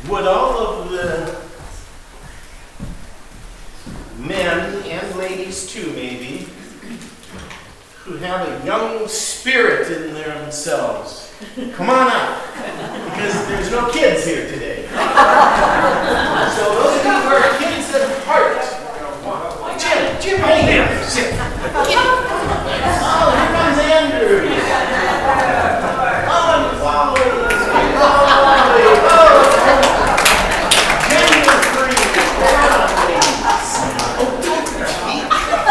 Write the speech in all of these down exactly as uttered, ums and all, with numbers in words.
Would all of the men and ladies too, maybe, who have a young spirit in themselves, come on up, because there's no kids here today. So those of you who are kids at heart, Jim, Jim, hey there. Oh, here comes Andrew. Oh, and Wally. Wally. Oh, gender free. Oh, don't cheat.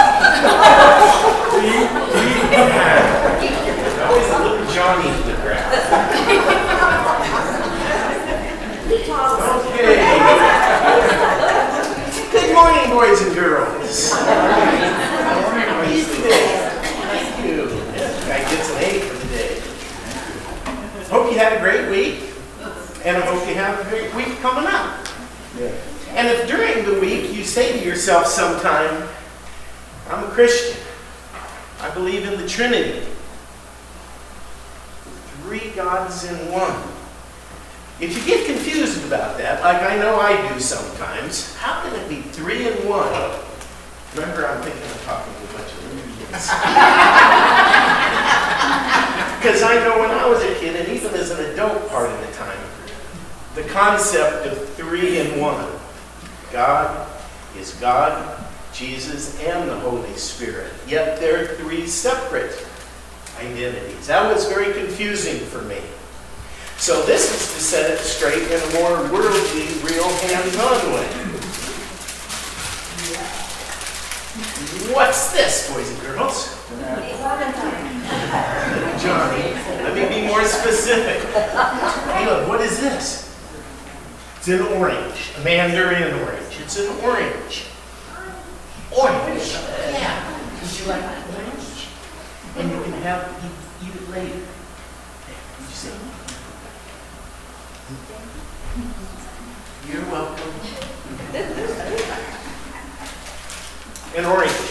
Always a little Johnny in the crowd. Okay. Good morning, boys and girls. How are you today? Thank you. Guy gets an A for the day. Hope you had a great week, and I hope you have a great week coming up. Yeah. And if during the week you say to yourself sometime, I'm a Christian, I believe in the Trinity, three gods in one. If you get confused about that, like I know I do sometimes, how can it be three in one? Remember, I'm thinking of talking to a bunch of idiots. Because I know when I was a kid, and even as an adult part of the time, the concept of three in one. God is God, Jesus, and the Holy Spirit. Yet they're three separate identities. That was very confusing for me. So this is to set it straight in a more worldly, real, hands-on way. What's this, boys and girls? Johnny, let me be more specific. Caleb, what is this? It's an orange, a mandarin orange. It's an orange. Orange. Yeah. Would you like orange? And you can have eat, eat it later. Did you say? You're welcome. An orange.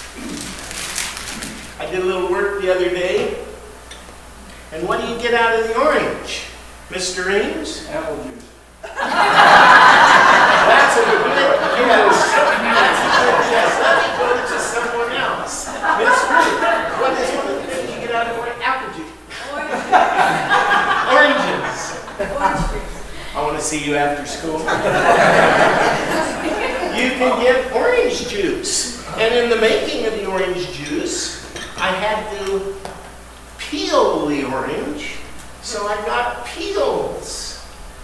I did a little work the other day. And what do you get out of the orange, Mister Ames? Apple juice. That's a good one. Yes. Yes. Let me go to someone else. Miss Ruth, what is one of the things you get out of orange? Apple juice. Oranges. I want to see you after school. You can get orange juice. And in the making of the orange juice, I had to peel the orange, so I got peels.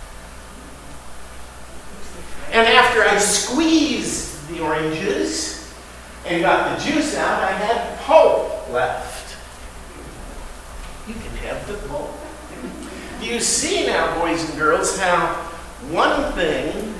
And after I squeezed the oranges and got the juice out, I had pulp left. You can have the pulp. Do you see now, boys and girls, how one thing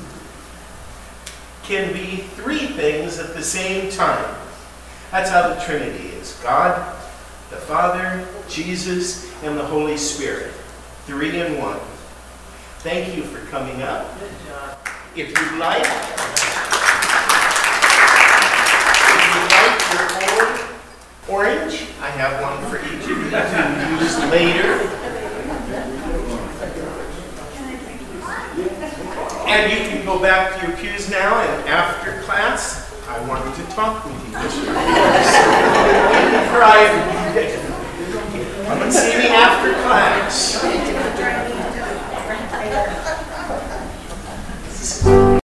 can be three things at the same time? That's how the Trinity is. God, the Father, Jesus, and the Holy Spirit. Three in one. Thank you for coming up. Good job. If you'd like, if you'd like your own orange, I have one for each of you to use later. And you can go back to your pews now, and after class, I wanted to talk with you, Mister Private. Come and see me after class.